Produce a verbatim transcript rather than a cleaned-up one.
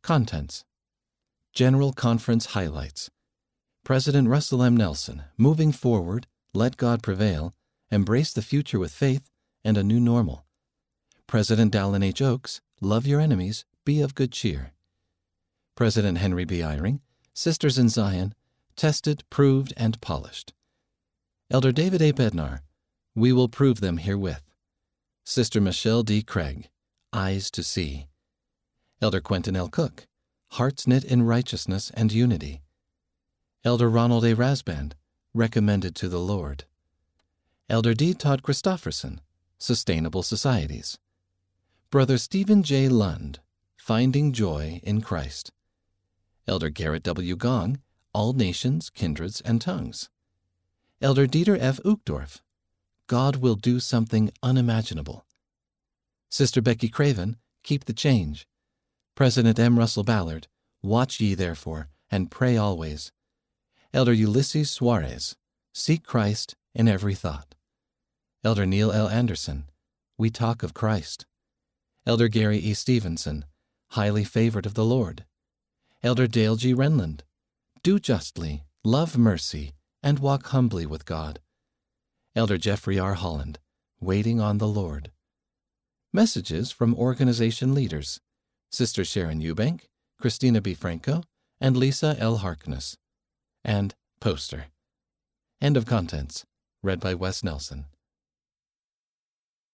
Contents. General Conference Highlights. President Russell M. Nelson, moving forward, let God prevail, embrace the future with faith and a new normal. President Dallin H. Oaks, love your enemies, be of good cheer. President Henry B. Eyring, Sisters in Zion, tested, proved, and polished. Elder David A. Bednar, we will prove them herewith. Sister Michelle D. Craig, eyes to see. Elder Quentin L. Cook, hearts knit in righteousness and unity. Elder Ronald A. Rasband, recommended to the Lord. Elder D. Todd Christofferson, Sustainable Societies. Brother Stephen J. Lund, Finding Joy in Christ. Elder Garrett W. Gong, All Nations, Kindreds, and Tongues. Elder Dieter F. Uchtdorf, God will do something unimaginable. Sister Becky Craven, Keep the Change. President M. Russell Ballard, Watch ye therefore, and pray always. Elder Ulysses Suarez, Seek Christ in every thought. Elder Neil L. Anderson, We talk of Christ. Elder Gary E. Stevenson, Highly favored of the Lord. Elder Dale G. Renland, Do justly, love mercy, and walk humbly with God. Elder Jeffrey R. Holland, Waiting on the Lord. Messages from organization leaders, Sister Sharon Eubank, Christina B. Franco, and Lisa L. Harkness. And poster. End of contents. Read by Wes Nelson.